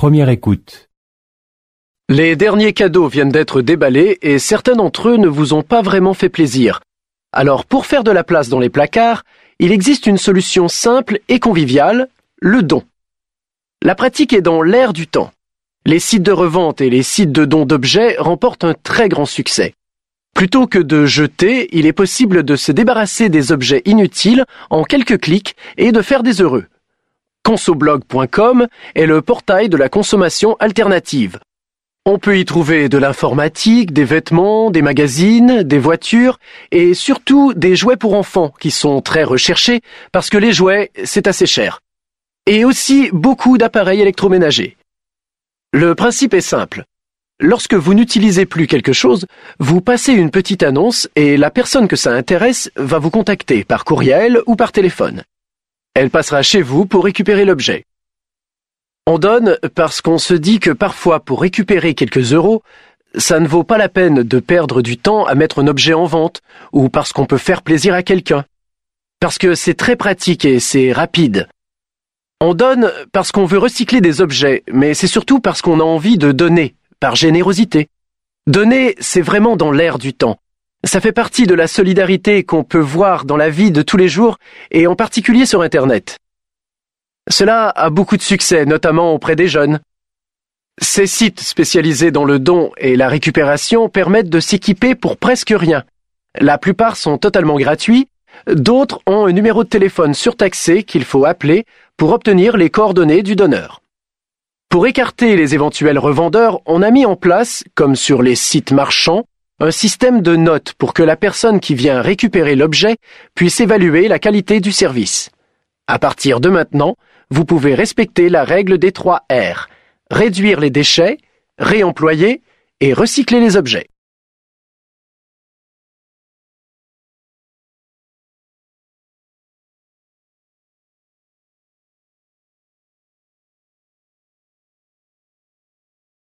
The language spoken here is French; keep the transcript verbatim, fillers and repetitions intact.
Première écoute. Les derniers cadeaux viennent d'être déballés et certains d'entre eux ne vous ont pas vraiment fait plaisir. Alors pour faire de la place dans les placards, il existe une solution simple et conviviale, le don. La pratique est dans l'air du temps. Les sites de revente et les sites de dons d'objets remportent un très grand succès. Plutôt que de jeter, il est possible de se débarrasser des objets inutiles en quelques clics et de faire des heureux. Consoblog point com est le portail de la consommation alternative. On peut y trouver de l'informatique, des vêtements, des magazines, des voitures et surtout des jouets pour enfants qui sont très recherchés parce que les jouets, c'est assez cher. Et aussi beaucoup d'appareils électroménagers. Le principe est simple. Lorsque vous n'utilisez plus quelque chose, vous passez une petite annonce et la personne que ça intéresse va vous contacter par courriel ou par téléphone. Elle passera chez vous pour récupérer l'objet. On donne parce qu'on se dit que parfois pour récupérer quelques euros, ça ne vaut pas la peine de perdre du temps à mettre un objet en vente ou parce qu'on peut faire plaisir à quelqu'un. Parce que c'est très pratique et c'est rapide. On donne parce qu'on veut recycler des objets, mais c'est surtout parce qu'on a envie de donner, par générosité. Donner, c'est vraiment dans l'air du temps. Ça fait partie de la solidarité qu'on peut voir dans la vie de tous les jours et en particulier sur Internet. Cela a beaucoup de succès, notamment auprès des jeunes. Ces sites spécialisés dans le don et la récupération permettent de s'équiper pour presque rien. La plupart sont totalement gratuits, d'autres ont un numéro de téléphone surtaxé qu'il faut appeler pour obtenir les coordonnées du donneur. Pour écarter les éventuels revendeurs, on a mis en place, comme sur les sites marchands, un système de notes pour que la personne qui vient récupérer l'objet puisse évaluer la qualité du service. À partir de maintenant, vous pouvez respecter la règle des trois R, réduire les déchets, réemployer et recycler les objets.